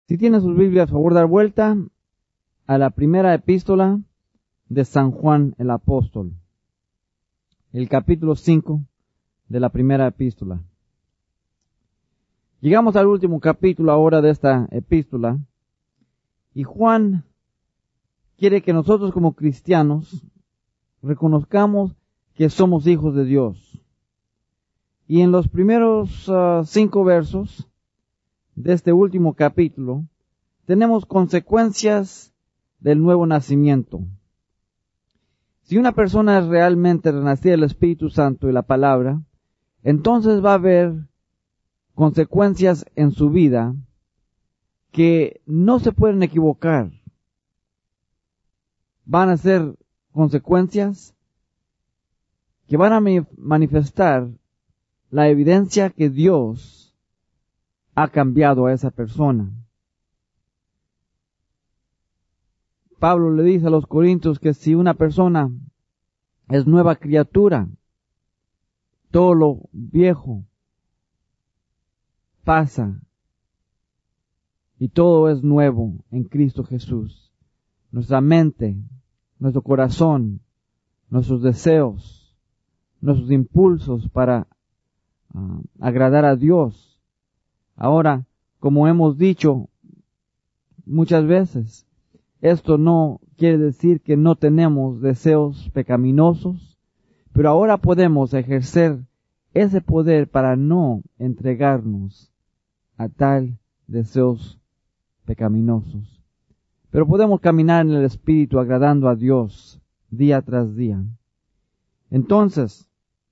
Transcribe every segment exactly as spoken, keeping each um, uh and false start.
Si tienen sus Biblias, por favor, dar vuelta a la primera epístola de San Juan el Apóstol, el capítulo cinco de la primera epístola. Llegamos al último capítulo ahora de esta epístola, y Juan quiere que nosotros como cristianos reconozcamos que somos hijos de Dios. Y en los primeros uh, cinco versos de este último capítulo tenemos consecuencias del nuevo nacimiento. Si una persona es realmente renacida del Espíritu Santo y la palabra, entonces va a haber consecuencias en su vida que no se pueden equivocar. Van a ser consecuencias que van a manifestar la evidencia que Dios ha cambiado a esa persona. Pablo le dice a los Corintios que si una persona es nueva criatura, todo lo viejo pasa y todo es nuevo en Cristo Jesús. Nuestra mente, nuestro corazón, nuestros deseos, nuestros impulsos para uh, agradar a Dios. Ahora, como hemos dicho muchas veces, esto no quiere decir que no tenemos deseos pecaminosos, pero ahora podemos ejercer ese poder para no entregarnos a tal deseos pecaminosos. Pero podemos caminar en el Espíritu agradando a Dios día tras día. Entonces,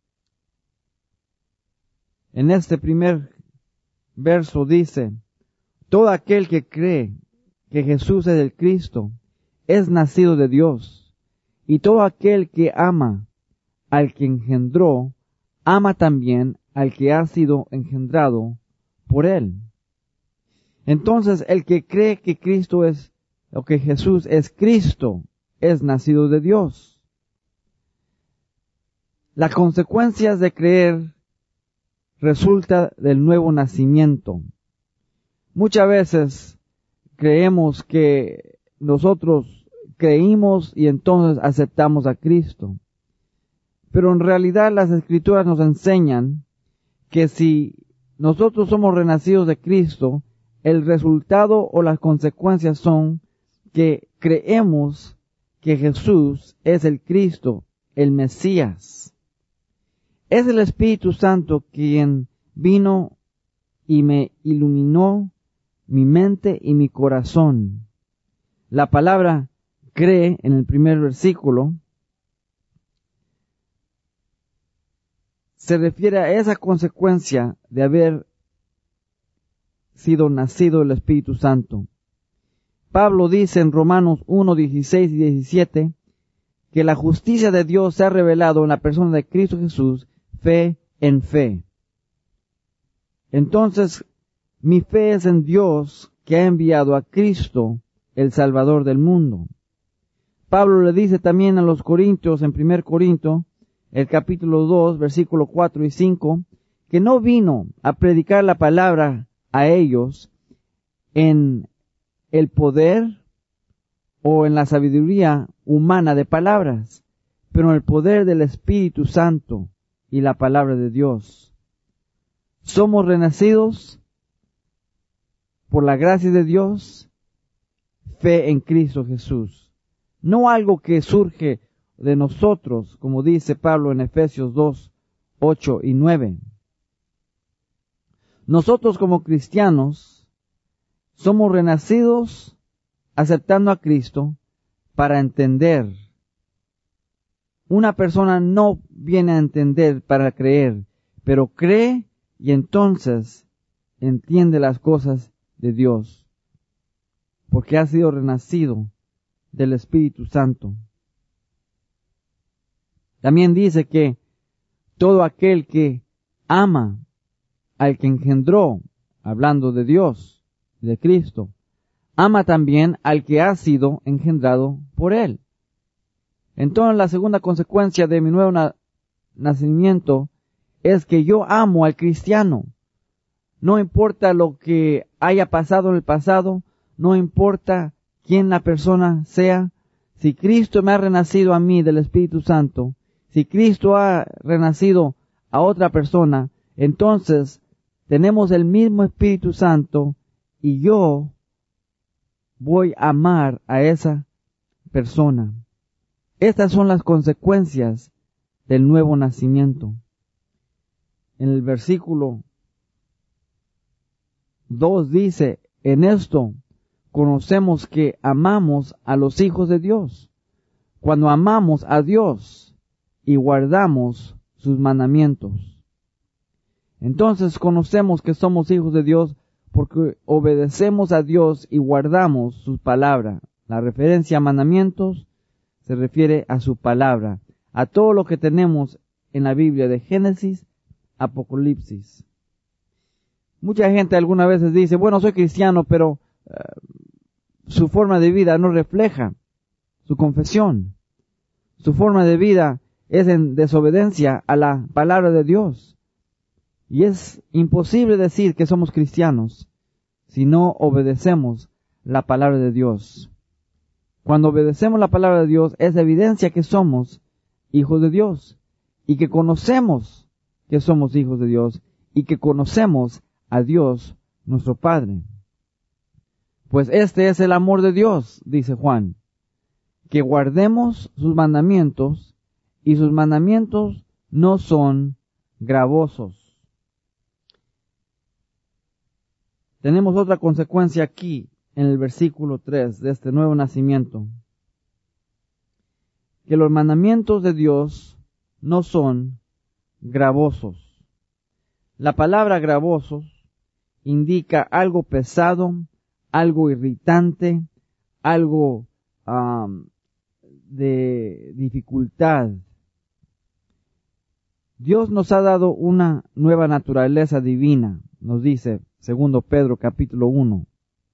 en este primer verso dice, todo aquel que cree que Jesús es el Cristo es nacido de Dios, y todo aquel que ama al que engendró, ama también al que ha sido engendrado por él. Entonces, el que cree que Cristo es, o que Jesús es Cristo, es nacido de Dios. Las consecuencias de creer resulta del nuevo nacimiento. Muchas veces creemos que nosotros creímos y entonces aceptamos a Cristo. Pero en realidad las Escrituras nos enseñan que si nosotros somos renacidos de Cristo, el resultado o las consecuencias son que creemos que Jesús es el Cristo, el Mesías. Es el Espíritu Santo quien vino y me iluminó mi mente y mi corazón. La palabra cree en el primer versículo se refiere a esa consecuencia de haber sido nacido del Espíritu Santo. Pablo dice en Romanos uno, dieciséis y diecisiete que la justicia de Dios se ha revelado en la persona de Cristo Jesús, fe en fe. Entonces, mi fe es en Dios que ha enviado a Cristo, el Salvador del mundo. Pablo le dice también a los Corintios, en primer Corinto, el capítulo dos, versículos cuatro y cinco, que no vino a predicar la palabra a ellos en el poder o en la sabiduría humana de palabras, pero en el poder del Espíritu Santo y la palabra de Dios. Somos renacidos por la gracia de Dios, fe en Cristo Jesús. No algo que surge de nosotros, como dice Pablo en Efesios dos, ocho y nueve. Nosotros como cristianos somos renacidos aceptando a Cristo para entender. Una persona no viene a entender para creer, pero cree y entonces entiende las cosas de Dios, porque ha sido renacido del Espíritu Santo. También dice que todo aquel que ama al que engendró, hablando de Dios, de Cristo, ama también al que ha sido engendrado por él. Entonces la segunda consecuencia de mi nuevo na- nacimiento es que yo amo al cristiano. No importa lo que haya pasado en el pasado, no importa quién la persona sea, si Cristo me ha renacido a mí del Espíritu Santo, si Cristo ha renacido a otra persona, entonces tenemos el mismo Espíritu Santo y yo voy a amar a esa persona. Estas son las consecuencias del nuevo nacimiento. En el versículo dos dice, en esto conocemos que amamos a los hijos de Dios, cuando amamos a Dios y guardamos sus mandamientos. Entonces conocemos que somos hijos de Dios porque obedecemos a Dios y guardamos su palabra. La referencia a mandamientos se refiere a su palabra, a todo lo que tenemos en la Biblia de Génesis, Apocalipsis. Mucha gente algunas veces dice, bueno, soy cristiano, pero uh, su forma de vida no refleja su confesión. Su forma de vida es en desobediencia a la palabra de Dios. Y es imposible decir que somos cristianos si no obedecemos la palabra de Dios. Cuando obedecemos la palabra de Dios es evidencia que somos hijos de Dios y que conocemos que somos hijos de Dios y que conocemos a Dios nuestro Padre. Pues este es el amor de Dios, dice Juan, que guardemos sus mandamientos, y sus mandamientos no son gravosos. Tenemos otra consecuencia aquí en el versículo tres de este nuevo nacimiento, que los mandamientos de Dios no son gravosos. La palabra gravosos indica algo pesado, algo irritante, algo um, de dificultad. Dios nos ha dado una nueva naturaleza divina, nos dice segundo Pedro capítulo uno.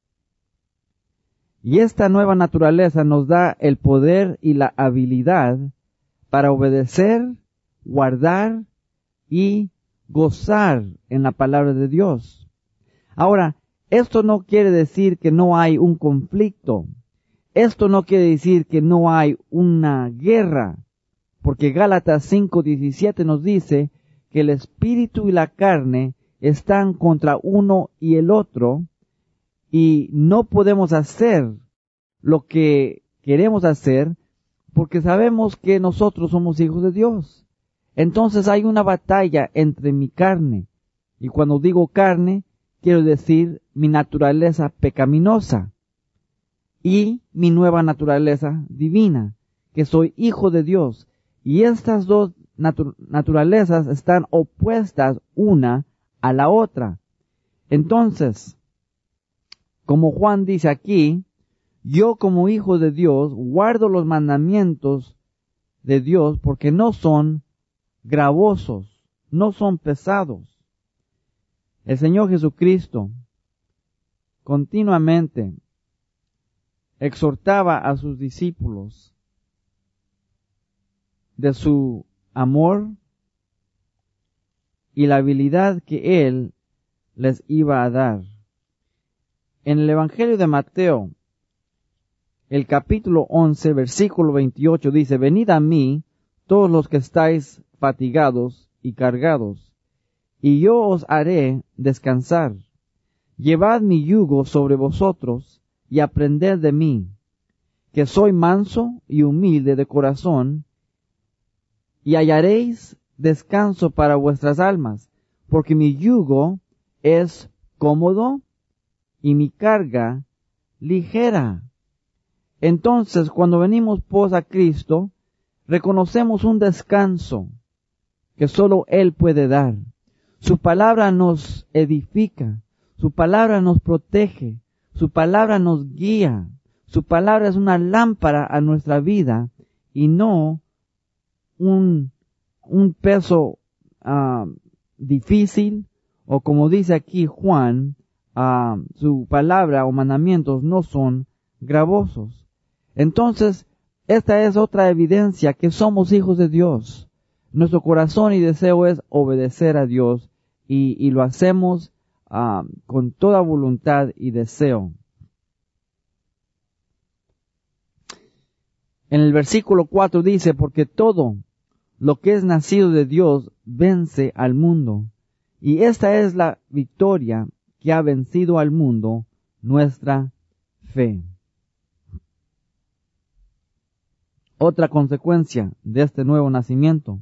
Y esta nueva naturaleza nos da el poder y la habilidad para obedecer, guardar y gozar en la palabra de Dios. Ahora, esto no quiere decir que no hay un conflicto. Esto no quiere decir que no hay una guerra, porque Gálatas cinco diecisiete nos dice que el espíritu y la carne están contra uno y el otro, y no podemos hacer lo que queremos hacer porque sabemos que nosotros somos hijos de Dios. Entonces hay una batalla entre mi carne, y cuando digo carne, quiero decir mi naturaleza pecaminosa y mi nueva naturaleza divina, que soy hijo de Dios. Y estas dos natu- naturalezas están opuestas una a la otra. Entonces, como Juan dice aquí, yo como hijo de Dios guardo los mandamientos de Dios porque no son gravosos, no son pesados. El Señor Jesucristo continuamente exhortaba a sus discípulos de su amor y la habilidad que Él les iba a dar. En el Evangelio de Mateo, el capítulo once, versículo veintiocho dice, venid a mí todos los que estáis fatigados y cargados, y yo os haré descansar. Llevad mi yugo sobre vosotros y aprended de mí, que soy manso y humilde de corazón, y hallaréis descanso para vuestras almas, porque mi yugo es cómodo y mi carga ligera. Entonces, cuando venimos pues a Cristo, reconocemos un descanso que solo Él puede dar. Su palabra nos edifica, su palabra nos protege, su palabra nos guía, su palabra es una lámpara a nuestra vida y no un, un peso uh, difícil, o como dice aquí Juan, uh, su palabra o mandamientos no son gravosos. Entonces, esta es otra evidencia que somos hijos de Dios. Nuestro corazón y deseo es obedecer a Dios y, y lo hacemos uh, con toda voluntad y deseo. En el versículo cuatro dice, porque todo lo que es nacido de Dios vence al mundo. Y esta es la victoria que ha vencido al mundo, nuestra fe. Otra consecuencia de este nuevo nacimiento,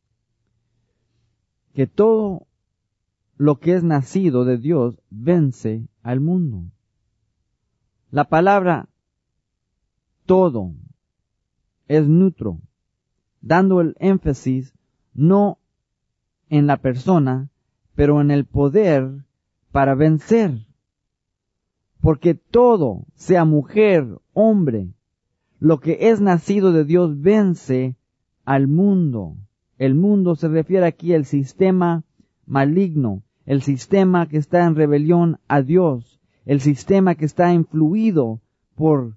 que todo lo que es nacido de Dios vence al mundo. La palabra todo es neutro, dando el énfasis no en la persona, pero en el poder para vencer. Porque todo, sea mujer, hombre, lo que es nacido de Dios vence al mundo. El mundo se refiere aquí al sistema maligno, el sistema que está en rebelión a Dios, el sistema que está influido por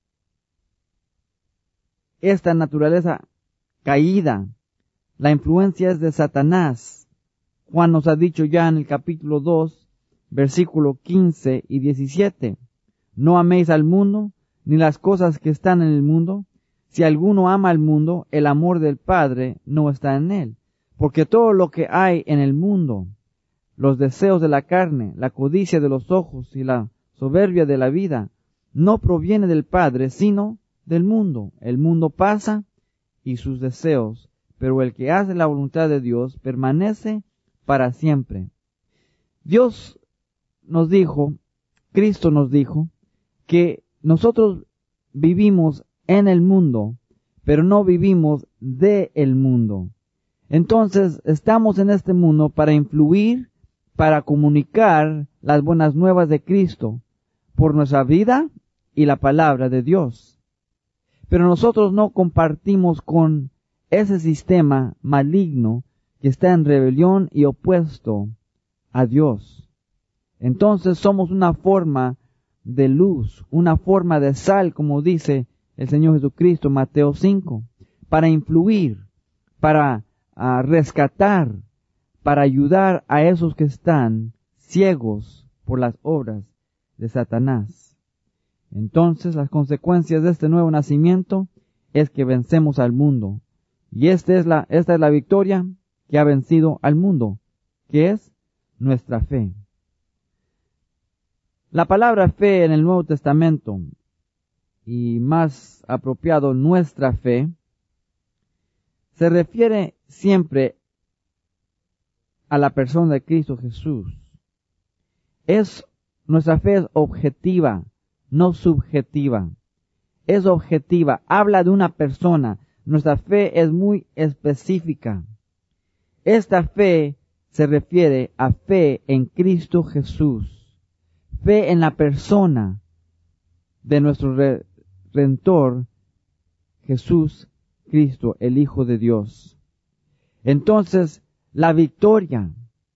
esta naturaleza caída. La influencia es de Satanás. Juan nos ha dicho ya en el capítulo dos, versículo quince y diecisiete, no améis al mundo, ni las cosas que están en el mundo. Si alguno ama al mundo, el amor del Padre no está en él. Porque todo lo que hay en el mundo, los deseos de la carne, la codicia de los ojos y la soberbia de la vida, no proviene del Padre, sino del mundo. El mundo pasa y sus deseos, pero el que hace la voluntad de Dios permanece para siempre. Dios nos dijo, Cristo nos dijo, que nosotros vivimos en el mundo, pero no vivimos de el mundo. Entonces, estamos en este mundo para influir, para comunicar las buenas nuevas de Cristo por nuestra vida y la palabra de Dios. Pero nosotros no compartimos con ese sistema maligno que está en rebelión y opuesto a Dios. Entonces somos una forma de luz, una forma de sal, como dice el Señor Jesucristo en Mateo cinco, para influir, para uh, rescatar, para ayudar a esos que están ciegos por las obras de Satanás. Entonces las consecuencias de este nuevo nacimiento es que vencemos al mundo. Y esta es la, esta es la victoria que ha vencido al mundo, que es nuestra fe. La palabra fe en el Nuevo Testamento, y más apropiado nuestra fe, se refiere siempre a la persona de Cristo Jesús. Es, nuestra fe es objetiva, no subjetiva. Es objetiva, habla de una persona. Nuestra fe es muy específica. Esta fe se refiere a fe en Cristo Jesús. Fe en la persona de nuestro Redentor, Jesús Cristo, el Hijo de Dios. Entonces, la victoria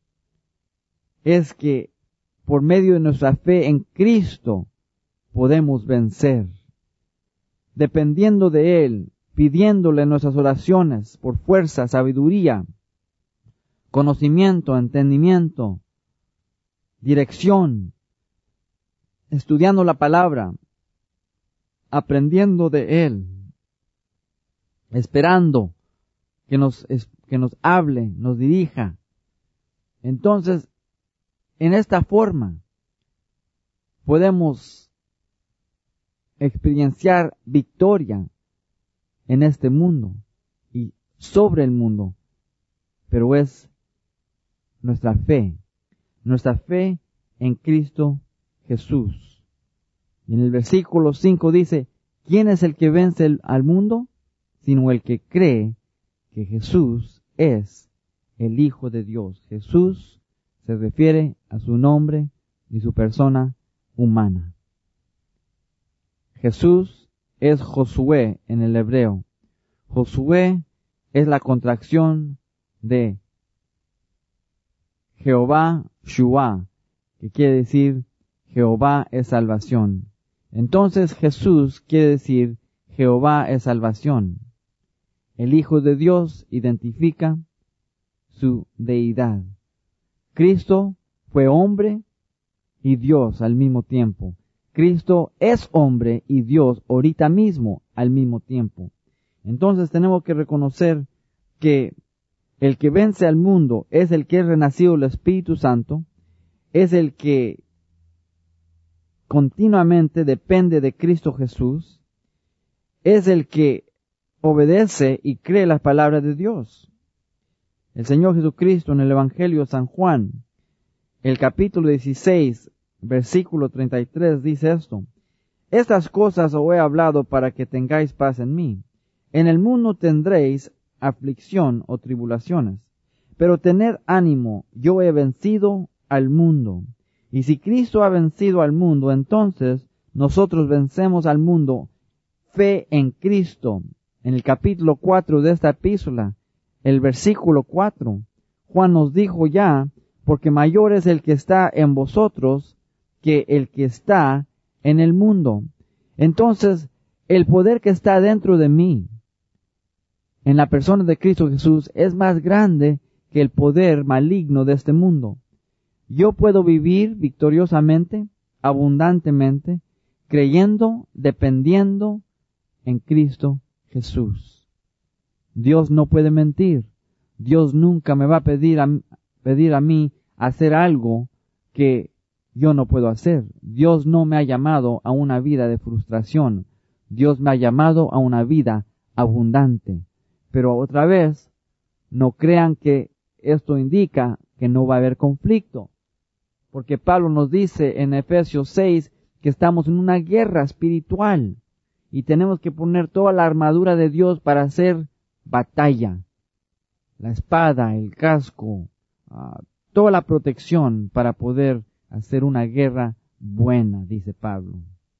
es que por medio de nuestra fe en Cristo podemos vencer. Dependiendo de Él, pidiéndole en nuestras oraciones por fuerza, sabiduría, conocimiento, entendimiento, dirección, estudiando la palabra, aprendiendo de Él, esperando que nos, que nos hable, nos dirija. Entonces, en esta forma, podemos experienciar victoria en este mundo y sobre el mundo, pero es nuestra fe, nuestra fe en Cristo Jesús. Y en el versículo cinco dice, ¿quién es el que vence el, al mundo? Sino el que cree que Jesús es el Hijo de Dios. Jesús se refiere a su nombre y su persona humana. Jesús es Josué en el hebreo. Josué es la contracción de Jehová Shua, que quiere decir Jehová es salvación. Entonces Jesús quiere decir Jehová es salvación. El Hijo de Dios identifica su deidad. Cristo fue fue hombre y Dios al mismo tiempo. Cristo es hombre y Dios ahorita mismo al mismo tiempo. Entonces tenemos que reconocer que el que vence al mundo es el que es renacido del Espíritu Santo, es el que continuamente depende de Cristo Jesús, es el que obedece y cree las palabras de Dios. El Señor Jesucristo en el Evangelio de San Juan, el capítulo dieciséis, versículo treinta y tres, dice esto: Estas cosas os he hablado para que tengáis paz en mí. En el mundo tendréis aflicción o tribulaciones, pero tened ánimo, yo he vencido al mundo. Y si Cristo ha vencido al mundo, entonces nosotros vencemos al mundo. Fe en Cristo. En el capítulo cuatro de esta epístola, el versículo cuatro, Juan nos dijo ya, porque mayor es el que está en vosotros que el que está en el mundo. Entonces, el poder que está dentro de mí, en la persona de Cristo Jesús, es más grande que el poder maligno de este mundo. Yo puedo vivir victoriosamente, abundantemente, creyendo, dependiendo en Cristo Jesús. Dios no puede mentir. Dios nunca me va a pedir a, pedir a mí hacer algo que yo no puedo hacer. Dios no me ha llamado a una vida de frustración. Dios me ha llamado a una vida abundante. Pero otra vez, no crean que esto indica que no va a haber conflicto. Porque Pablo nos dice en Efesios seis que estamos en una guerra espiritual y tenemos que poner toda la armadura de Dios para hacer batalla. La espada, el casco, uh, toda la protección para poder hacer una guerra buena, dice Pablo.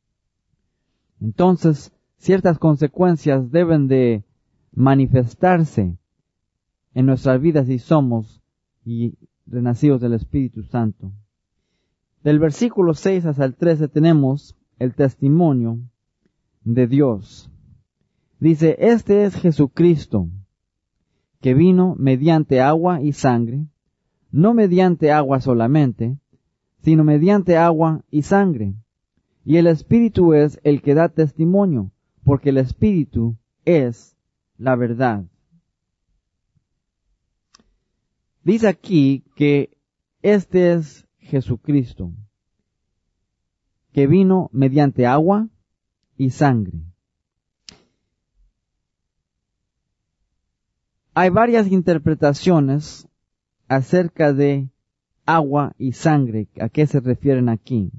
Entonces, ciertas consecuencias deben de manifestarse en nuestras vidas si somos y renacidos del Espíritu Santo. Del versículo seis hasta el trece tenemos el testimonio de Dios. Dice: Este es Jesucristo, que vino mediante agua y sangre, no mediante agua solamente, sino mediante agua y sangre. Y el Espíritu es el que da testimonio, porque el Espíritu es la verdad. Dice aquí que este es Jesucristo, que vino mediante agua y sangre. Hay varias interpretaciones acerca de agua y sangre. ¿A qué se refieren aquí?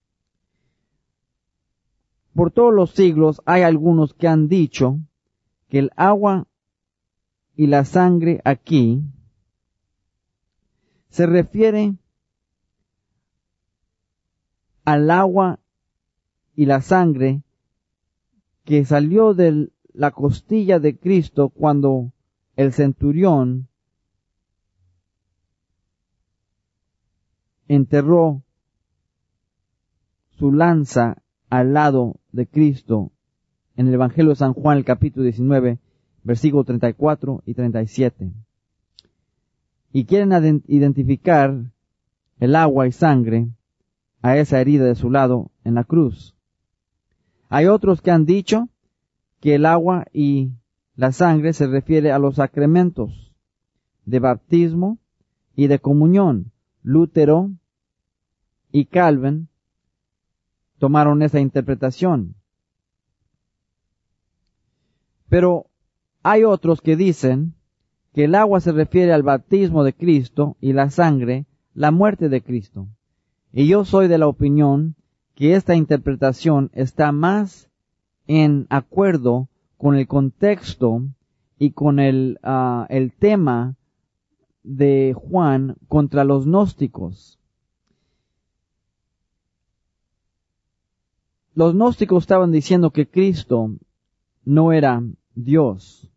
Por todos los siglos hay algunos que han dicho que el agua y la sangre aquí se refiere al agua y la sangre que salió de la costilla de Cristo cuando el centurión enterró su lanza al lado de Cristo en el Evangelio de San Juan, el capítulo diecinueve, versículos treinta y cuatro y treinta y siete. Y quieren identificar el agua y sangre a esa herida de su lado en la cruz. Hay otros que han dicho que el agua y la sangre se refiere a los sacramentos de bautismo y de comunión. Lutero y Calvin tomaron esa interpretación. Pero hay otros que dicen que el agua se refiere al bautismo de Cristo y la sangre, la muerte de Cristo. Y yo soy de la opinión que esta interpretación está más en acuerdo con el contexto y con el, uh, el tema de Juan contra los gnósticos. Los gnósticos estaban diciendo que Cristo no era Dios.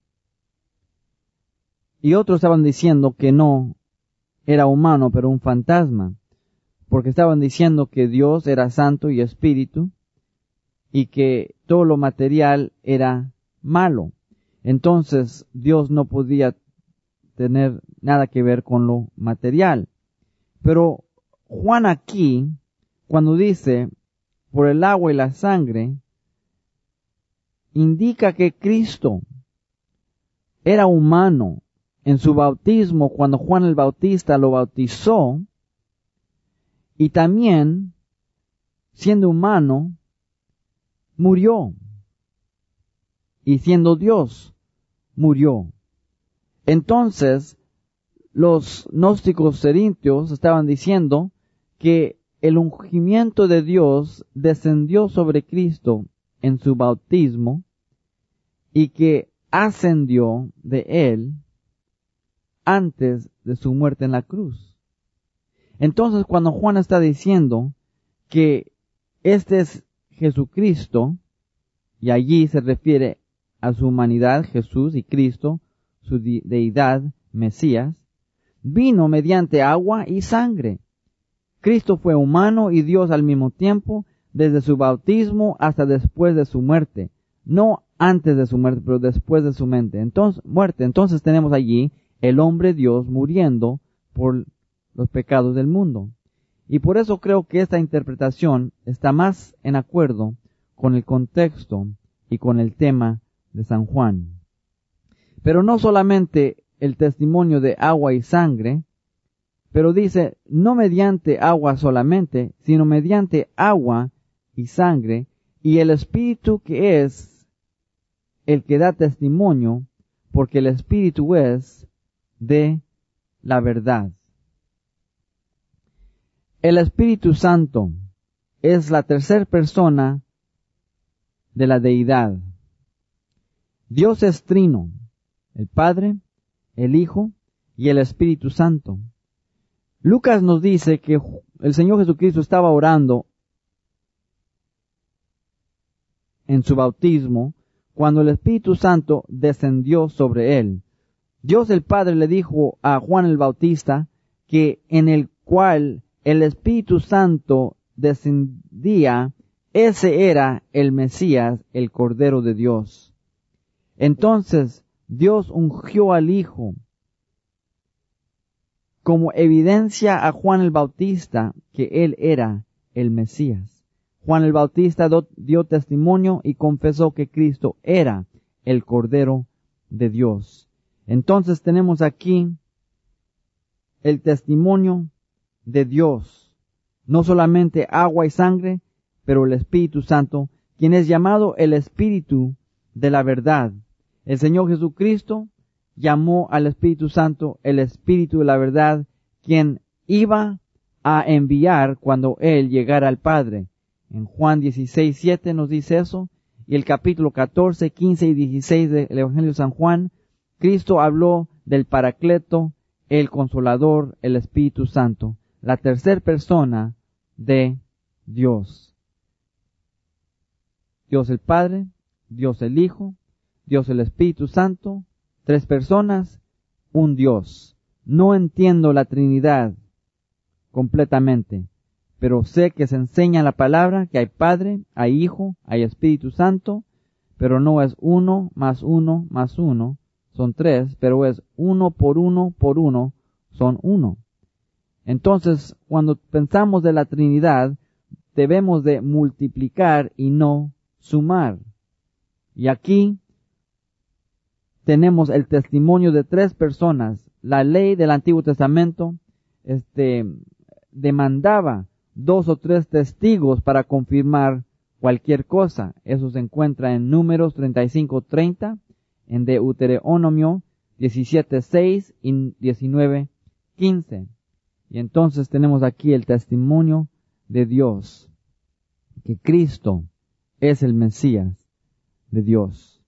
Y otros estaban diciendo que no era humano, pero un fantasma. Porque estaban diciendo que Dios era santo y espíritu y que todo lo material era malo. Entonces Dios no podía tener nada que ver con lo material. Pero Juan aquí, cuando dice por el agua y la sangre, indica que Cristo era humano. En su bautismo, cuando Juan el Bautista lo bautizó, y también, siendo humano, murió. Y siendo Dios, murió. Entonces, los gnósticos corintios estaban diciendo que el ungimiento de Dios descendió sobre Cristo en su bautismo y que ascendió de él antes de su muerte en la cruz. Entonces, cuando Juan está diciendo que este es Jesucristo, y allí se refiere a su humanidad, Jesús y Cristo, su deidad, Mesías, vino mediante agua y sangre. Cristo fue humano y Dios al mismo tiempo, desde su bautismo hasta después de su muerte. No antes de su muerte, pero después de su mente. Entonces, muerte. Entonces tenemos allí el hombre Dios muriendo por los pecados del mundo. Y por eso creo que esta interpretación está más en acuerdo con el contexto y con el tema de San Juan. Pero no solamente el testimonio de agua y sangre, pero dice, no mediante agua solamente, sino mediante agua y sangre, y el Espíritu que es el que da testimonio, porque el Espíritu es de la verdad. El Espíritu Santo es la tercera persona de la deidad. Dios es trino, el Padre, el Hijo y el Espíritu Santo. Lucas nos dice que el Señor Jesucristo estaba orando en su bautismo cuando el Espíritu Santo descendió sobre él. Dios el Padre le dijo a Juan el Bautista que en el cual el Espíritu Santo descendía, ese era el Mesías, el Cordero de Dios. Entonces Dios ungió al Hijo como evidencia a Juan el Bautista que él era el Mesías. Juan el Bautista do, dio testimonio y confesó que Cristo era el Cordero de Dios. Entonces tenemos aquí el testimonio de Dios, no solamente agua y sangre, pero el Espíritu Santo, quien es llamado el Espíritu de la verdad. El Señor Jesucristo llamó al Espíritu Santo el Espíritu de la verdad, quien iba a enviar cuando Él llegara al Padre. En Juan dieciséis, siete nos dice eso, y el capítulo catorce, quince y dieciséis del Evangelio de San Juan, Cristo habló del Paracleto, el Consolador, el Espíritu Santo, la tercera persona de Dios. Dios el Padre, Dios el Hijo, Dios el Espíritu Santo, tres personas, un Dios. No entiendo la Trinidad completamente, pero sé que se enseña en la palabra que hay Padre, hay Hijo, hay Espíritu Santo, pero no es uno más uno más uno, son tres, pero es uno por uno por uno, son uno. Entonces, cuando pensamos de la Trinidad, debemos de multiplicar y no sumar. Y aquí tenemos el testimonio de tres personas. La ley del Antiguo Testamento este, demandaba dos o tres testigos para confirmar cualquier cosa. Eso se encuentra en Números treinta y cinco treinta, en Deuteronomio diecisiete seis y diecinueve quince. Y entonces tenemos aquí el testimonio de Dios, que Cristo es el Mesías de Dios.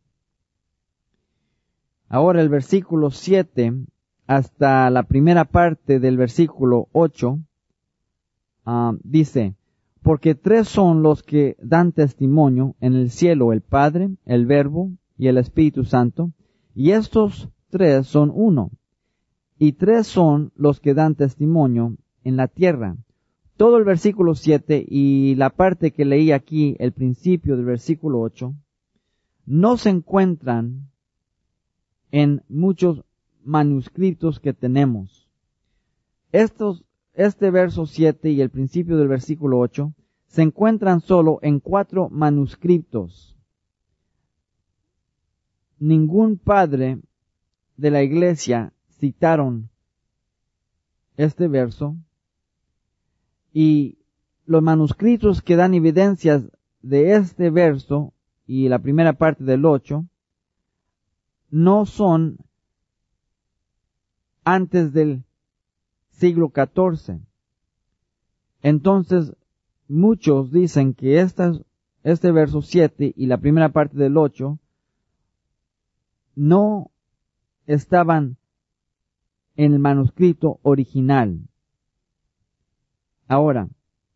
Ahora el versículo siete hasta la primera parte del versículo ocho uh, dice, porque tres son los que dan testimonio en el cielo, el Padre, el Verbo y el Espíritu Santo, y estos tres son uno. Y tres son los que dan testimonio en la tierra. Todo el versículo siete y la parte que leí aquí, el principio del versículo ocho, no se encuentran en muchos manuscritos que tenemos. Estos este verso siete y el principio del versículo ocho se encuentran solo en cuatro manuscritos. Ningún padre de la iglesia citaron este verso, y los manuscritos que dan evidencias de este verso y la primera parte del ocho no son antes del siglo catorce. Entonces, muchos dicen que esta, este verso siete y la primera parte del ocho no estaban en el manuscrito original. Ahora,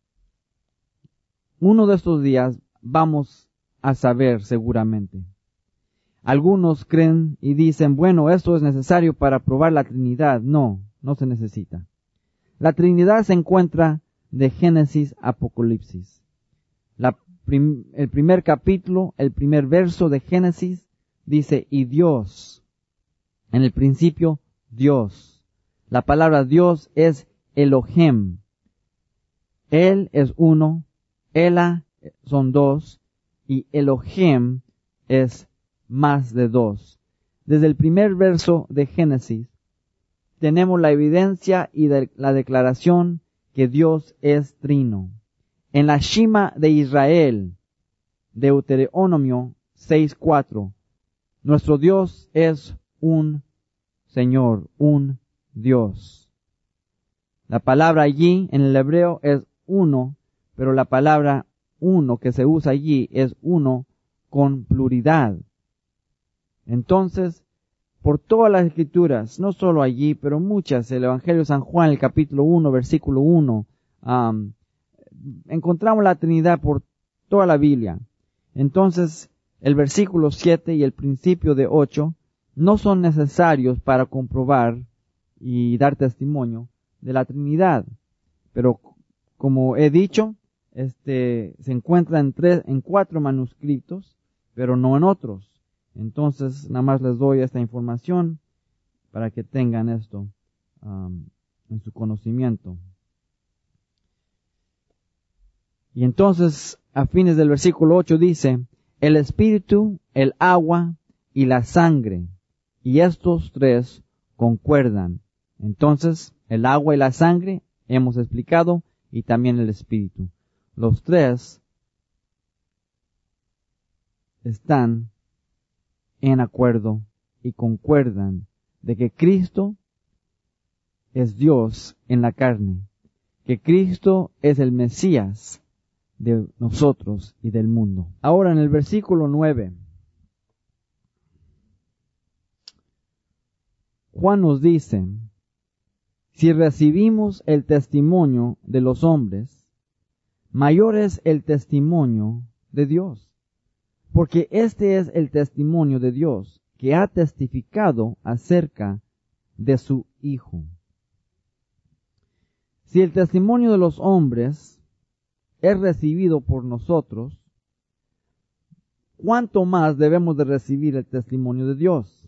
uno de estos días vamos a saber seguramente. Algunos creen y dicen, bueno, esto es necesario para probar la Trinidad. No, no se necesita. La Trinidad se encuentra de Génesis a Apocalipsis. La prim, el primer capítulo, el primer verso de Génesis dice, y Dios. En el principio, Dios. La palabra Dios es Elohim. Él es uno, Ela son dos, y Elohim es más de dos. Desde el primer verso de Génesis tenemos la evidencia y de la declaración que Dios es trino. En la Shema de Israel, Deuteronomio seis cuatro, nuestro Dios es un Señor, un Dios. La palabra allí en el hebreo es uno, pero la palabra uno que se usa allí es uno con pluralidad. Entonces, por todas las escrituras, no solo allí, pero muchas, el Evangelio de San Juan, el capítulo uno, versículo uno, um, encontramos la Trinidad por toda la Biblia. Entonces, el versículo siete y el principio de ocho no son necesarios para comprobar y dar testimonio de la Trinidad. Pero, como he dicho, este, se encuentra en tres, en cuatro manuscritos, pero no en otros. Entonces, nada más les doy esta información para que tengan esto um, en su conocimiento. Y entonces, a fines del versículo ocho dice, el espíritu, el agua y la sangre, y estos tres concuerdan. Entonces, el agua y la sangre, hemos explicado, y también el espíritu. Los tres están en acuerdo y concuerdan de que Cristo es Dios en la carne, que Cristo es el Mesías de nosotros y del mundo. Ahora en el versículo nueve, Juan nos dice, si recibimos el testimonio de los hombres, mayor es el testimonio de Dios, porque este es el testimonio de Dios, que ha testificado acerca de su Hijo. Si el testimonio de los hombres es recibido por nosotros, ¿cuánto más debemos de recibir el testimonio de Dios?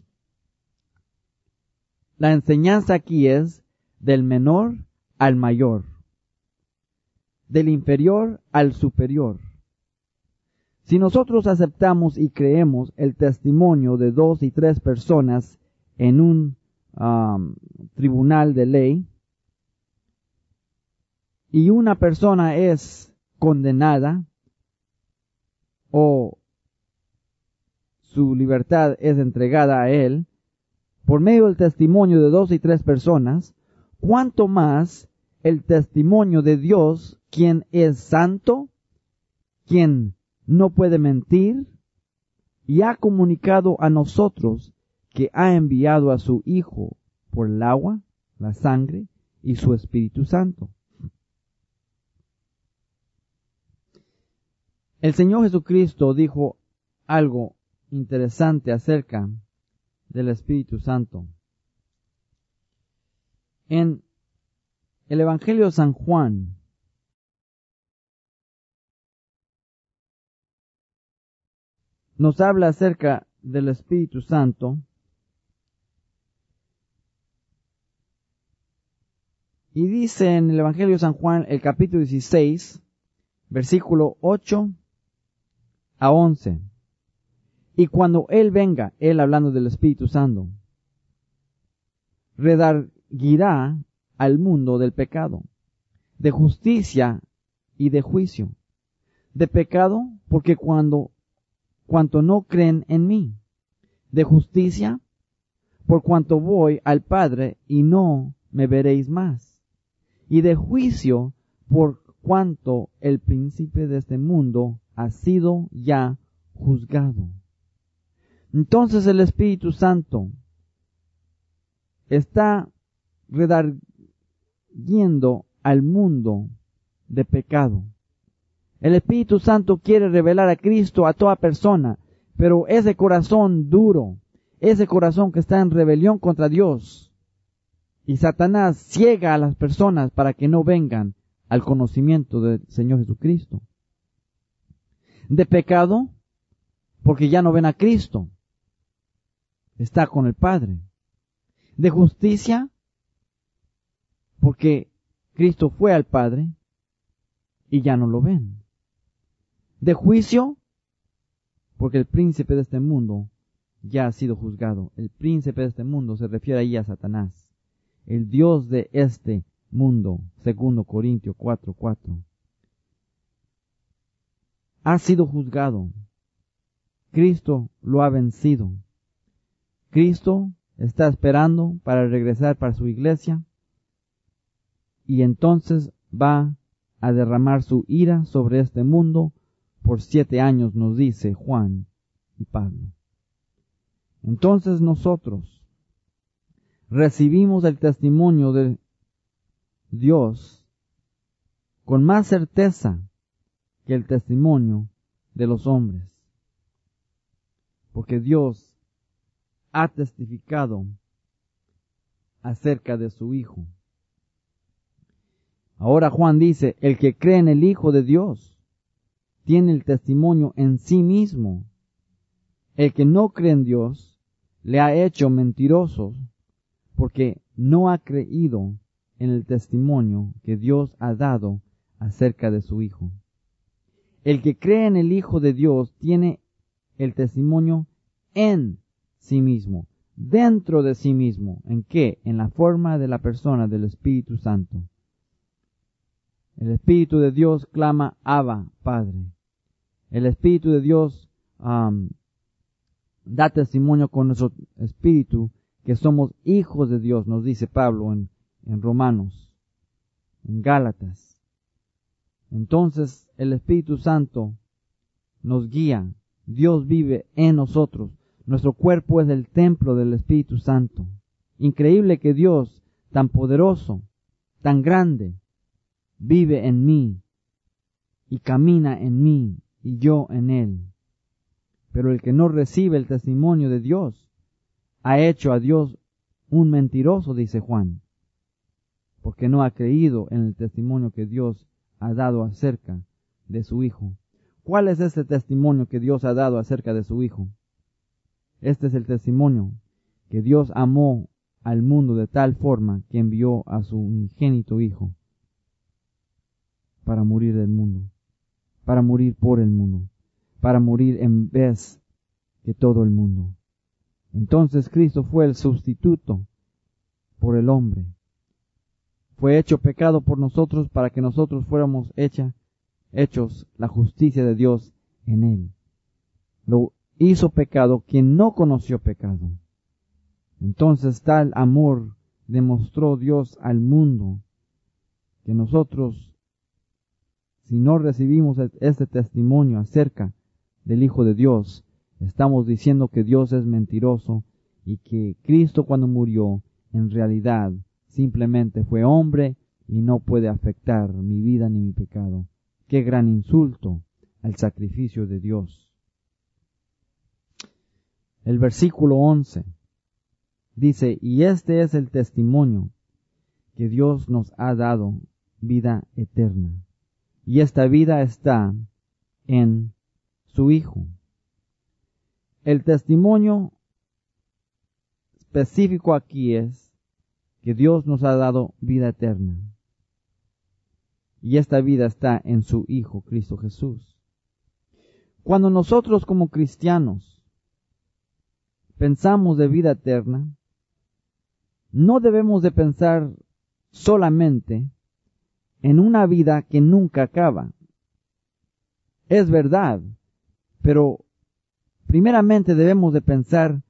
La enseñanza aquí es del menor al mayor, del inferior al superior. Si nosotros aceptamos y creemos el testimonio de dos y tres personas en un um, tribunal de ley, y una persona es condenada o su libertad es entregada a él por medio del testimonio de dos y tres personas, ¿cuánto más el testimonio de Dios, quien es santo, quien no puede mentir, y ha comunicado a nosotros que ha enviado a su Hijo por el agua, la sangre y su Espíritu Santo? El Señor Jesucristo dijo algo interesante acerca del Espíritu Santo. En el Evangelio de San Juan, nos habla acerca del Espíritu Santo Y dice en el Evangelio de San Juan, el capítulo dieciséis, versículo ocho a once. Y cuando Él venga, Él hablando del Espíritu Santo, redarguirá al mundo del pecado, de justicia y de juicio. De pecado, porque cuando, cuanto no creen en mí. De justicia, por cuanto voy al Padre y no me veréis más. Y de juicio, por cuanto el príncipe de este mundo ha sido ya juzgado. Entonces el Espíritu Santo está redarguiendo al mundo de pecado. El Espíritu Santo quiere revelar a Cristo a toda persona, pero ese corazón duro, ese corazón que está en rebelión contra Dios, y Satanás ciega a las personas para que no vengan al conocimiento del Señor Jesucristo. De pecado, porque ya no ven a Cristo, está con el Padre. De justicia, porque Cristo fue al Padre y ya no lo ven. De juicio, porque el príncipe de este mundo ya ha sido juzgado. El príncipe de este mundo se refiere ahí a Satanás, el Dios de este mundo, segundo Corintios cuatro cuatro. Ha sido juzgado. Cristo lo ha vencido. Cristo está esperando para regresar para su iglesia y entonces va a derramar su ira sobre este mundo por siete años, nos dice Juan y Pablo. Entonces nosotros recibimos el testimonio de Dios con más certeza que el testimonio de los hombres, porque Dios ha testificado acerca de su Hijo. Ahora Juan dice, el que cree en el Hijo de Dios tiene el testimonio en sí mismo. El que no cree en Dios le ha hecho mentiroso, porque no ha creído en el testimonio que Dios ha dado acerca de su Hijo. El que cree en el Hijo de Dios tiene el testimonio en sí mismo, dentro de sí mismo. ¿En qué? En la forma de la persona del Espíritu Santo. El Espíritu de Dios clama, Abba, Padre. El Espíritu de Dios um, da testimonio con nuestro espíritu que somos hijos de Dios, nos dice Pablo en, en Romanos, en Gálatas. Entonces el Espíritu Santo nos guía. Dios vive en nosotros. Nuestro cuerpo es el templo del Espíritu Santo. Increíble que Dios, tan poderoso, tan grande, vive en mí y camina en mí y yo en él. Pero el que no recibe el testimonio de Dios ha hecho a Dios un mentiroso, dice Juan, porque no ha creído en el testimonio que Dios ha dado acerca de su Hijo. ¿Cuál es este testimonio que Dios ha dado acerca de su Hijo? Este es el testimonio que Dios amó al mundo de tal forma que envió a su unigénito Hijo para morir del mundo, para morir por el mundo, para morir en vez de todo el mundo. Entonces Cristo fue el sustituto por el hombre. Fue hecho pecado por nosotros para que nosotros fuéramos hecha, hechos la justicia de Dios en él. Lo hizo pecado quien no conoció pecado. Entonces tal amor demostró Dios al mundo que nosotros, si no recibimos este testimonio acerca del Hijo de Dios, estamos diciendo que Dios es mentiroso y que Cristo cuando murió en realidad simplemente fue hombre y no puede afectar mi vida ni mi pecado. Qué gran insulto al sacrificio de Dios. El versículo once dice, y este es el testimonio que Dios nos ha dado, vida eterna. Y esta vida está en su Hijo. El testimonio específico aquí es que Dios nos ha dado vida eterna. y esta vida está en su Hijo Cristo Jesús. Cuando nosotros como cristianos pensamos de vida eterna, no debemos de pensar solamente en una vida que nunca acaba. Es verdad, pero primeramente debemos de pensar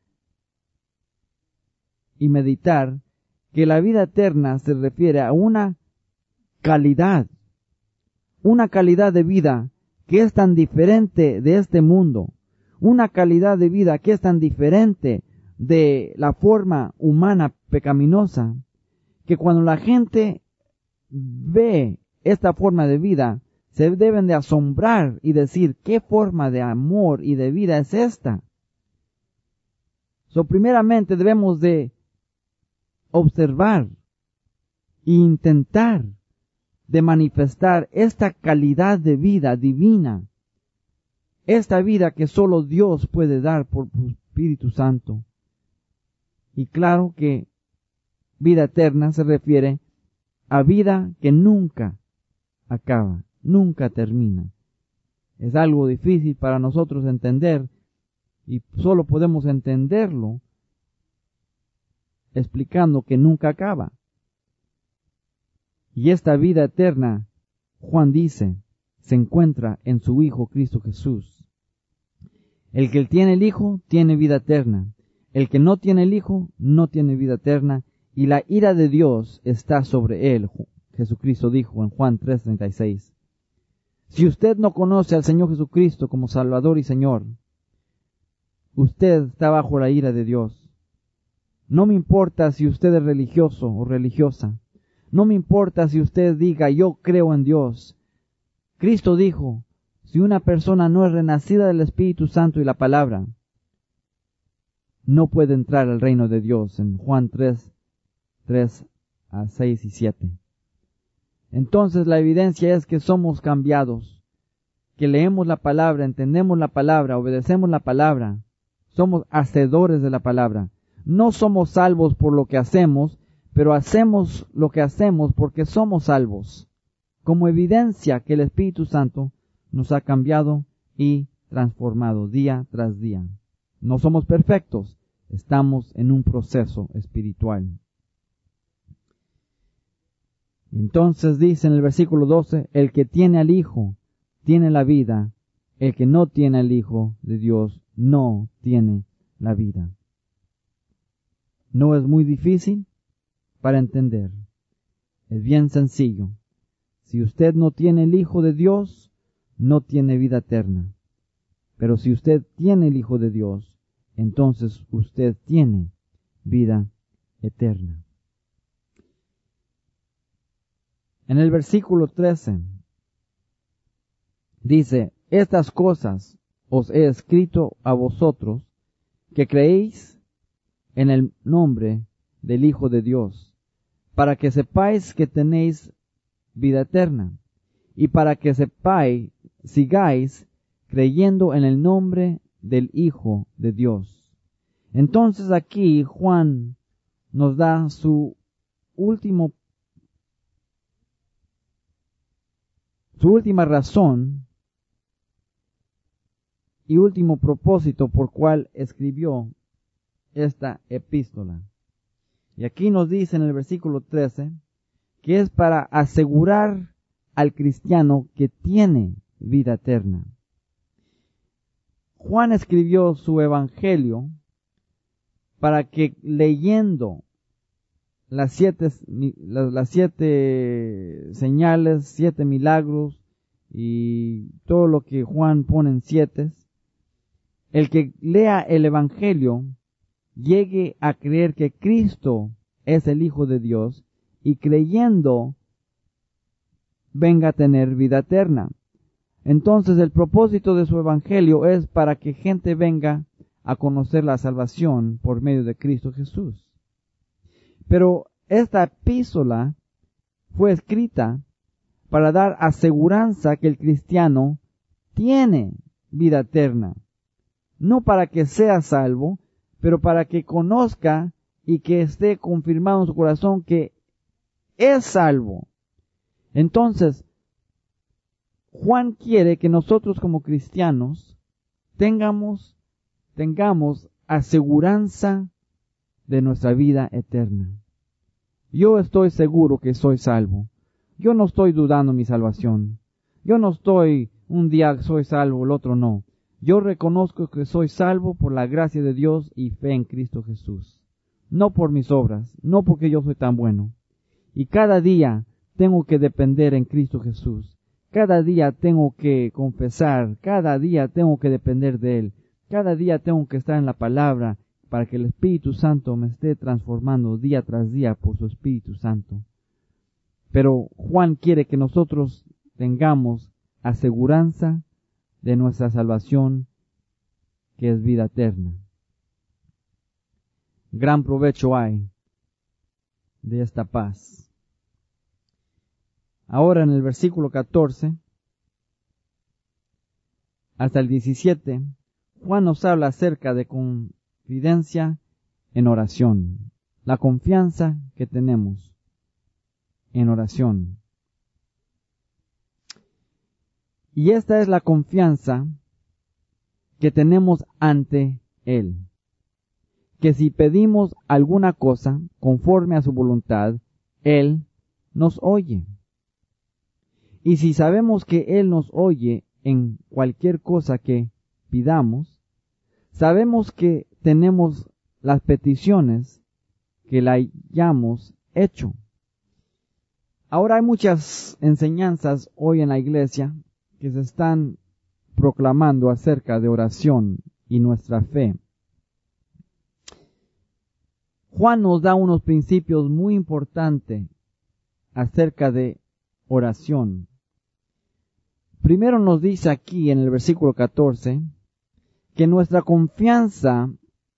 y meditar que la vida eterna se refiere a una calidad, una calidad de vida que es tan diferente de este mundo, una calidad de vida que es tan diferente de la forma humana pecaminosa, que cuando la gente ve esta forma de vida, se deben de asombrar y decir, ¿qué forma de amor y de vida es esta? So, primeramente debemos de observar e intentar de manifestar esta calidad de vida divina, esta vida que solo Dios puede dar por su Espíritu Santo. Y claro que vida eterna se refiere a vida que nunca acaba, nunca termina. Es algo difícil para nosotros entender y solo podemos entenderlo explicando que nunca acaba. Y esta vida eterna, Juan dice, se encuentra en su Hijo Cristo Jesús. El que tiene el Hijo tiene vida eterna. El que no tiene el Hijo no tiene vida eterna, y la ira de Dios está sobre él. Jesucristo dijo en Juan tres treinta y seis. Si usted no conoce al Señor Jesucristo como Salvador y Señor, usted está bajo la ira de Dios. No me importa si usted es religioso o religiosa. No me importa si usted diga, yo creo en Dios. Cristo dijo, si una persona no es renacida del Espíritu Santo y la palabra, no puede entrar al reino de Dios, en Juan tres, tres a seis y siete. Entonces la evidencia es que somos cambiados, que leemos la palabra, entendemos la palabra, obedecemos la palabra, somos hacedores de la palabra. No somos salvos por lo que hacemos, pero hacemos lo que hacemos porque somos salvos, como evidencia que el Espíritu Santo nos ha cambiado y transformado día tras día. No somos perfectos, estamos en un proceso espiritual. Entonces dice en el versículo doce, el que tiene al Hijo tiene la vida, el que no tiene al Hijo de Dios no tiene la vida. No es muy difícil para entender, es bien sencillo. Si usted no tiene el Hijo de Dios, no tiene vida eterna. Pero si usted tiene el Hijo de Dios, entonces usted tiene vida eterna. En el versículo trece dice, estas cosas os he escrito a vosotros que creéis en el nombre del Hijo de Dios, para que sepáis que tenéis vida eterna, y para que sepáis, sigáis creyendo en el nombre del Hijo de Dios. Entonces aquí Juan nos da su último, su última razón y último propósito por cual escribió esta epístola. Y aquí nos dice en el versículo trece que es para asegurar al cristiano que tiene vida eterna. Juan escribió su evangelio para que leyendo las siete, las, las siete señales, siete milagros y todo lo que Juan pone en siete, el que lea el evangelio llegue a creer que Cristo es el Hijo de Dios y creyendo venga a tener vida eterna. Entonces el propósito de su evangelio es para que gente venga a conocer la salvación por medio de Cristo Jesús. Pero esta epístola fue escrita para dar aseguranza que el cristiano tiene vida eterna. No para que sea salvo, pero para que conozca y que esté confirmado en su corazón que es salvo. Entonces, Juan quiere que nosotros como cristianos tengamos, tengamos aseguranza de nuestra vida eterna. Yo estoy seguro que soy salvo. Yo no estoy dudando mi salvación. Yo no estoy, un día soy salvo, el otro no. Yo reconozco que soy salvo por la gracia de Dios y fe en Cristo Jesús. No por mis obras, no porque yo soy tan bueno. Y cada día tengo que depender en Cristo Jesús. Cada día tengo que confesar, cada día tengo que depender de Él. Cada día tengo que estar en la palabra para que el Espíritu Santo me esté transformando día tras día por su Espíritu Santo. Pero Juan quiere que nosotros tengamos aseguranza de nuestra salvación, que es vida eterna. Gran provecho hay de esta paz. Ahora en el versículo catorce hasta el diecisiete, Juan nos habla acerca de confidencia en oración, la confianza que tenemos en oración. Y esta es la confianza que tenemos ante Él, que si pedimos alguna cosa conforme a su voluntad, Él nos oye. Y si sabemos que Él nos oye en cualquier cosa que pidamos, sabemos que tenemos las peticiones que le hayamos hecho. Ahora hay muchas enseñanzas hoy en la iglesia que se están proclamando acerca de oración y nuestra fe. Juan nos da unos principios muy importantes acerca de oración. Primero nos dice aquí en el versículo catorce que nuestra confianza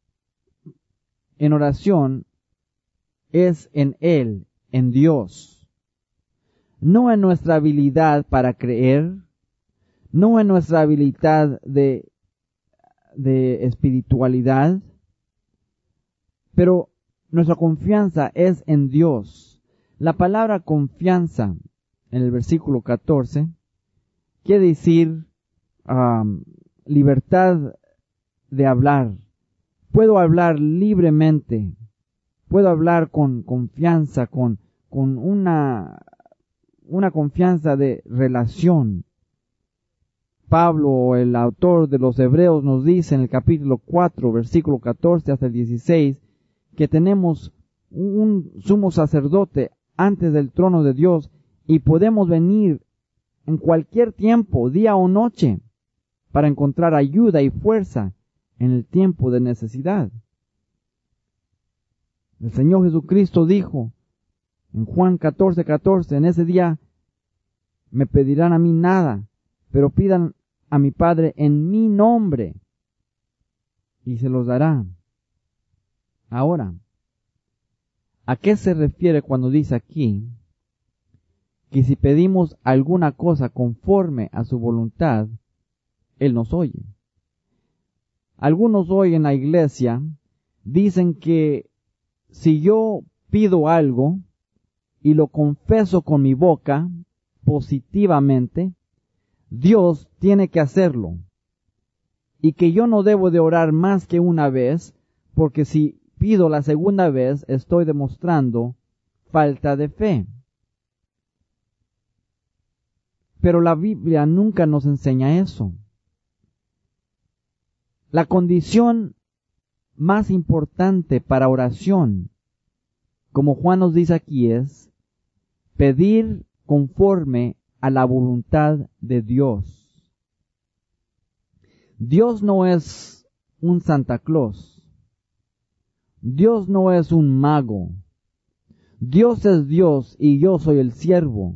en oración es en Él, en Dios, no en nuestra habilidad para creer, no en nuestra habilidad de, de espiritualidad, pero nuestra confianza es en Dios. La palabra confianza en el versículo catorce quiere decir um, libertad de hablar. Puedo hablar libremente, puedo hablar con confianza, con, con una, una confianza de relación. Pablo, el autor de los Hebreos, nos dice en el capítulo cuatro, versículo catorce hasta el dieciséis, que tenemos un sumo sacerdote antes del trono de Dios y podemos venir en cualquier tiempo, día o noche, para encontrar ayuda y fuerza en el tiempo de necesidad. El Señor Jesucristo dijo en Juan catorce, catorce, en ese día me pedirán a mí nada, pero pidan a mi Padre en mi nombre y se los dará. Ahora, ¿a qué se refiere cuando dice aquí que si pedimos alguna cosa conforme a su voluntad, Él nos oye? Algunos hoy en la iglesia dicen que si yo pido algo y lo confeso con mi boca positivamente, Dios tiene que hacerlo. Y que yo no debo de orar más que una vez, porque si pido la segunda vez estoy demostrando falta de fe. Pero la Biblia nunca nos enseña eso. La condición más importante para oración, como Juan nos dice aquí, es pedir conforme a la voluntad de Dios. Dios no es un Santa Claus. Dios no es un mago. Dios es Dios y yo soy el siervo.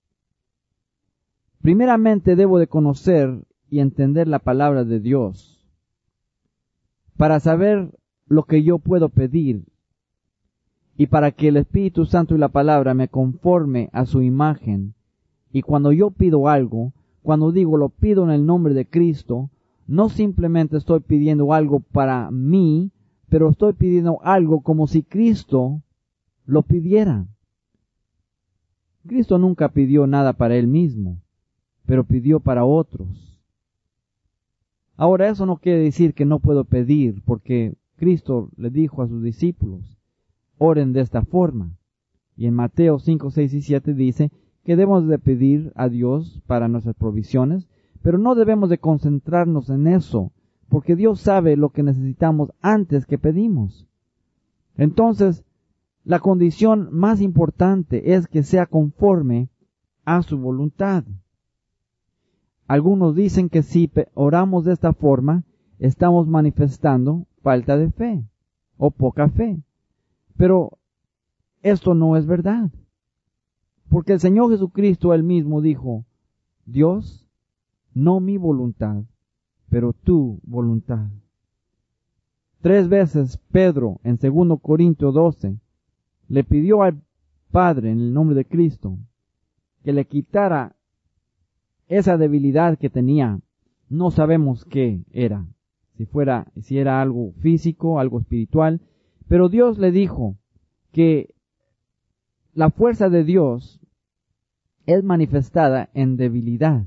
Primeramente debo de conocer y entender la palabra de Dios para saber lo que yo puedo pedir y para que el Espíritu Santo y la palabra me conforme a su imagen. Y cuando yo pido algo, cuando digo lo pido en el nombre de Cristo, no simplemente estoy pidiendo algo para mí, pero estoy pidiendo algo como si Cristo lo pidiera. Cristo nunca pidió nada para Él mismo, pero pidió para otros. Ahora, eso no quiere decir que no puedo pedir, porque Cristo le dijo a sus discípulos, oren de esta forma. Y en Mateo cinco, seis y siete dice que debemos de pedir a Dios para nuestras provisiones, pero no debemos de concentrarnos en eso, porque Dios sabe lo que necesitamos antes que pedimos. Entonces, la condición más importante es que sea conforme a su voluntad. Algunos dicen que si oramos de esta forma, estamos manifestando falta de fe o poca fe. Pero esto no es verdad. Porque el Señor Jesucristo él mismo dijo, Dios, no mi voluntad, pero tu voluntad. Tres veces Pedro en segundo Corintios doce le pidió al Padre en el nombre de Cristo que le quitara esa debilidad que tenía. No sabemos qué era, si fuera, si era algo físico, algo espiritual, pero Dios le dijo que la fuerza de Dios es manifestada en debilidad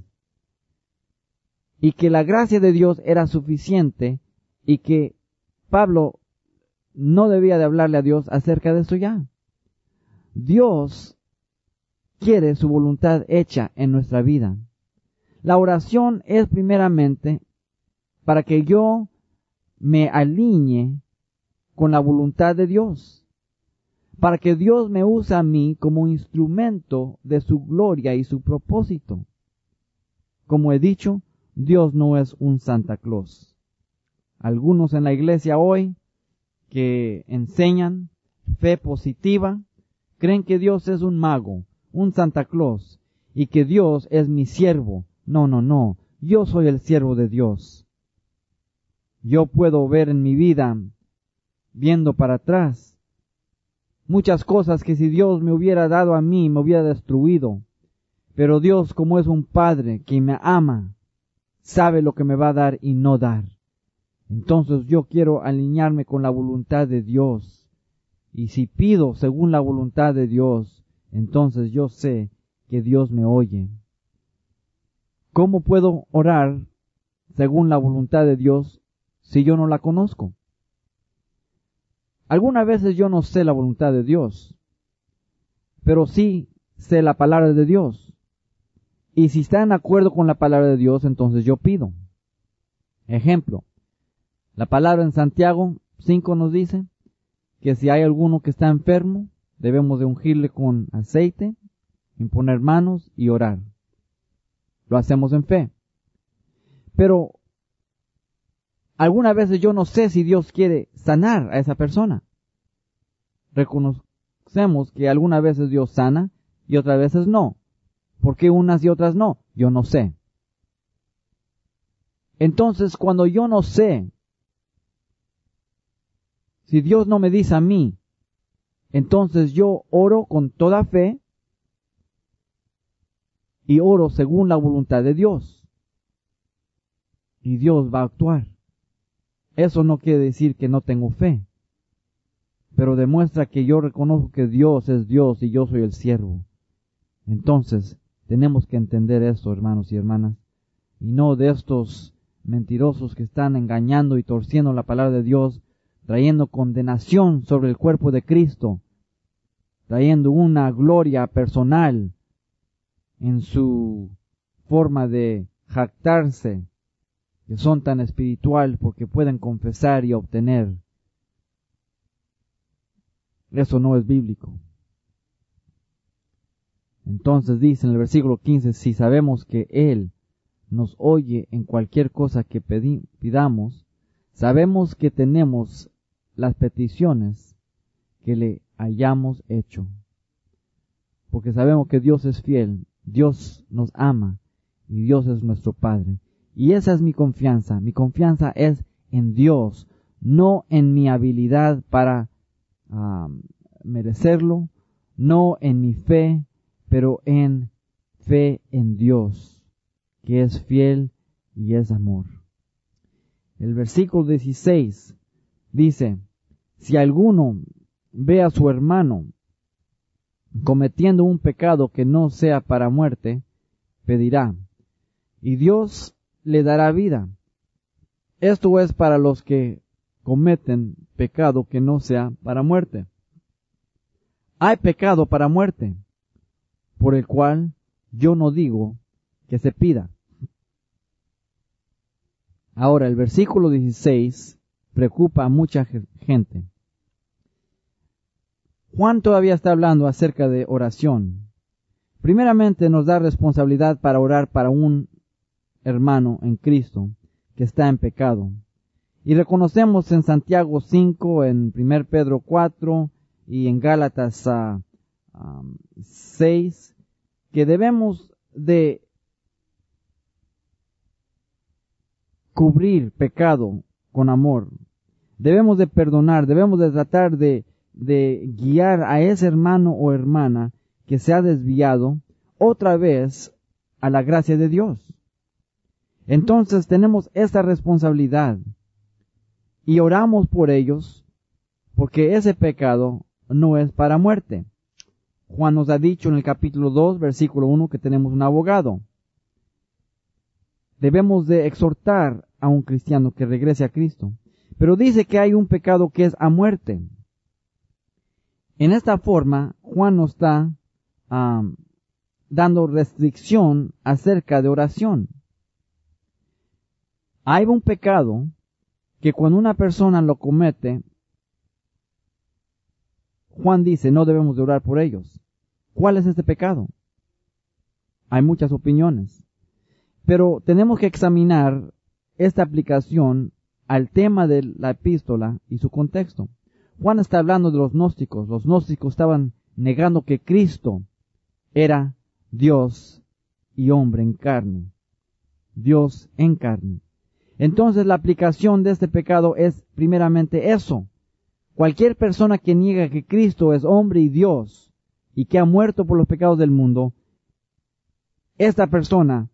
y que la gracia de Dios era suficiente y que Pablo no debía de hablarle a Dios acerca de eso ya. Dios quiere su voluntad hecha en nuestra vida. La oración es primeramente para que yo me alinee con la voluntad de Dios, para que Dios me use a mí como instrumento de su gloria y su propósito. Como he dicho, Dios no es un Santa Claus. Algunos en la iglesia hoy que enseñan fe positiva, creen que Dios es un mago, un Santa Claus, y que Dios es mi siervo. No, no, no. Yo soy el siervo de Dios. Yo puedo ver en mi vida, viendo para atrás, muchas cosas que si Dios me hubiera dado a mí, me hubiera destruido. Pero Dios, como es un Padre que me ama, sabe lo que me va a dar y no dar. Entonces yo quiero alinearme con la voluntad de Dios. Y si pido según la voluntad de Dios, entonces yo sé que Dios me oye. ¿Cómo puedo orar según la voluntad de Dios si yo no la conozco? Algunas veces yo no sé la voluntad de Dios, pero sí sé la palabra de Dios. Y si está en acuerdo con la palabra de Dios, entonces yo pido. Ejemplo, la palabra en Santiago cinco nos dice que si hay alguno que está enfermo, debemos de ungirle con aceite, imponer manos y orar. Lo hacemos en fe. Pero algunas veces yo no sé si Dios quiere sanar a esa persona. Reconocemos que algunas veces Dios sana y otras veces no. ¿Por qué unas y otras no? Yo no sé. Entonces, cuando yo no sé, si Dios no me dice a mí, entonces yo oro con toda fe y oro según la voluntad de Dios. Y Dios va a actuar. Eso no quiere decir que no tengo fe, pero demuestra que yo reconozco que Dios es Dios y yo soy el siervo. Entonces, tenemos que entender esto, hermanos y hermanas, y no de estos mentirosos que están engañando y torciendo la palabra de Dios, trayendo condenación sobre el cuerpo de Cristo, trayendo una gloria personal en su forma de jactarse, que son tan espiritual porque pueden confesar y obtener. Eso no es bíblico. Entonces dice en el versículo quince, si sabemos que Él nos oye en cualquier cosa que pedi- pidamos, sabemos que tenemos las peticiones que le hayamos hecho. Porque sabemos que Dios es fiel, Dios nos ama y Dios es nuestro Padre. Y esa es mi confianza. Mi confianza es en Dios, no en mi habilidad para uh, merecerlo, no en mi fe, pero en fe en Dios, que es fiel y es amor. El versículo dieciséis dice, si alguno ve a su hermano cometiendo un pecado que no sea para muerte, pedirá, y Dios le dará vida. Esto es para los que cometen pecado que no sea para muerte. Hay pecado para muerte, por el cual yo no digo que se pida. Ahora, el versículo dieciséis preocupa a mucha gente. Juan todavía está hablando acerca de oración. Primeramente nos da responsabilidad para orar para un hermano en Cristo que está en pecado. Y reconocemos en Santiago cinco, en primera Pedro cuatro y en Gálatas uh, um, seis, que debemos de cubrir pecado con amor. Debemos de perdonar, debemos de tratar de, de guiar a ese hermano o hermana que se ha desviado otra vez a la gracia de Dios. Entonces tenemos esta responsabilidad y oramos por ellos porque ese pecado no es para muerte. Juan nos ha dicho en el capítulo dos, versículo uno, que tenemos un abogado. Debemos de exhortar a un cristiano que regrese a Cristo. Pero dice que hay un pecado que es a muerte. En esta forma, Juan nos está um, dando restricción acerca de oración. Hay un pecado que cuando una persona lo comete, Juan dice, no debemos de orar por ellos. ¿Cuál es este pecado? Hay muchas opiniones. Pero tenemos que examinar esta aplicación al tema de la epístola y su contexto. Juan está hablando de los gnósticos. Los gnósticos estaban negando que Cristo era Dios y hombre en carne. Dios en carne. Entonces la aplicación de este pecado es primeramente eso. Cualquier persona que niega que Cristo es hombre y Dios y que ha muerto por los pecados del mundo, esta persona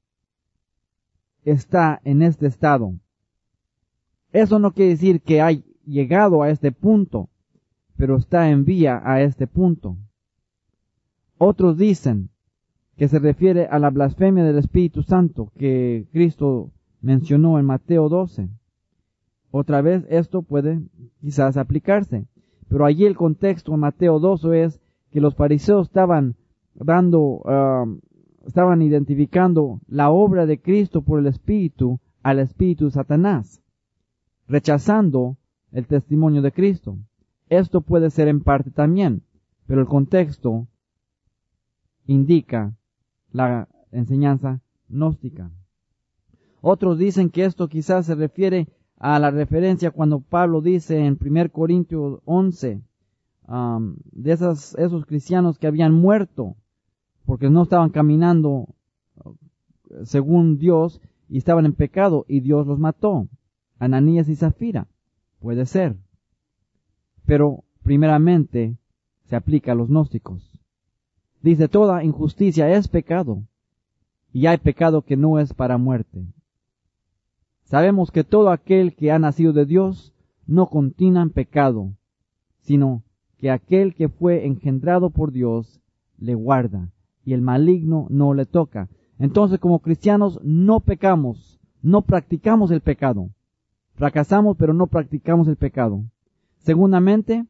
está en este estado. Eso no quiere decir que haya llegado a este punto, pero está en vía a este punto. Otros dicen que se refiere a la blasfemia del Espíritu Santo que Cristo mencionó en Mateo doce. Otra vez esto puede quizás aplicarse, pero allí el contexto en Mateo doce es que los fariseos estaban dando, uh, estaban identificando la obra de Cristo por el Espíritu al Espíritu de Satanás, rechazando el testimonio de Cristo. Esto puede ser en parte también, pero el contexto indica la enseñanza gnóstica. Otros dicen que esto quizás se refiere a la referencia cuando Pablo dice en primera Corintios once, um, de esas, esos cristianos que habían muerto porque no estaban caminando según Dios y estaban en pecado y Dios los mató. Ananías y Zafira. Puede ser. Pero primeramente se aplica a los gnósticos. Dice, toda injusticia es pecado y hay pecado que no es para muerte. Sabemos que todo aquel que ha nacido de Dios no continúa en pecado, sino que aquel que fue engendrado por Dios le guarda y el maligno no le toca. Entonces, como cristianos no pecamos, no practicamos el pecado. Fracasamos, pero no practicamos el pecado. Segundamente,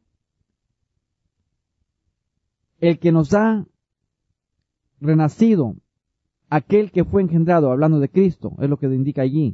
el que nos ha renacido, aquel que fue engendrado, hablando de Cristo, es lo que indica allí.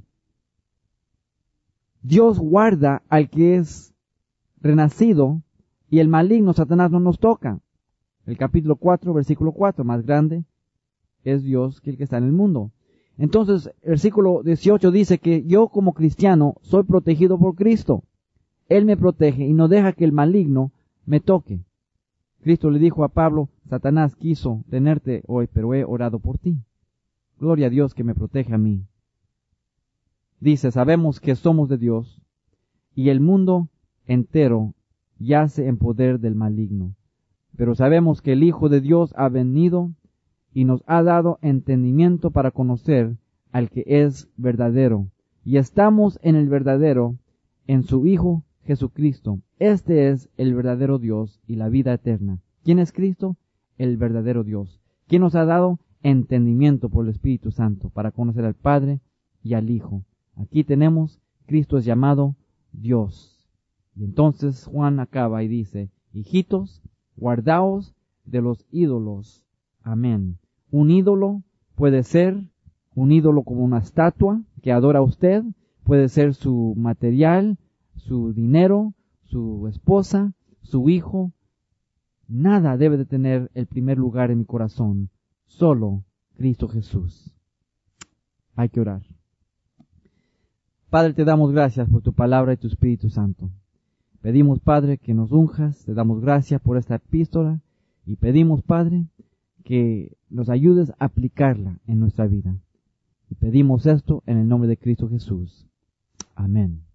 Dios guarda al que es renacido y el maligno, Satanás, no nos toca. El capítulo cuatro, versículo cuatro, más grande es Dios que el que está en el mundo. Entonces, el versículo dieciocho dice que yo como cristiano soy protegido por Cristo. Él me protege y no deja que el maligno me toque. Cristo le dijo a Pablo, Satanás quiso tenerte hoy, pero he orado por ti. Gloria a Dios que me protege a mí. Dice, sabemos que somos de Dios y el mundo entero yace en poder del maligno. Pero sabemos que el Hijo de Dios ha venido y nos ha dado entendimiento para conocer al que es verdadero. Y estamos en el verdadero, en su Hijo Jesucristo. Este es el verdadero Dios y la vida eterna. ¿Quién es Cristo? El verdadero Dios. ¿Quién nos ha dado entendimiento por el Espíritu Santo para conocer al Padre y al Hijo. Aquí tenemos, Cristo es llamado Dios. Y entonces Juan acaba y dice, hijitos, guardaos de los ídolos. Amén. Un ídolo puede ser un ídolo como una estatua que adora a usted, puede ser su material, su dinero, su esposa, su hijo. Nada debe de tener el primer lugar en mi corazón, solo Cristo Jesús. Hay que orar. Padre, te damos gracias por tu palabra y tu Espíritu Santo. Pedimos, Padre, que nos unjas, te damos gracias por esta epístola y pedimos, Padre, que nos ayudes a aplicarla en nuestra vida. Y pedimos esto en el nombre de Cristo Jesús. Amén.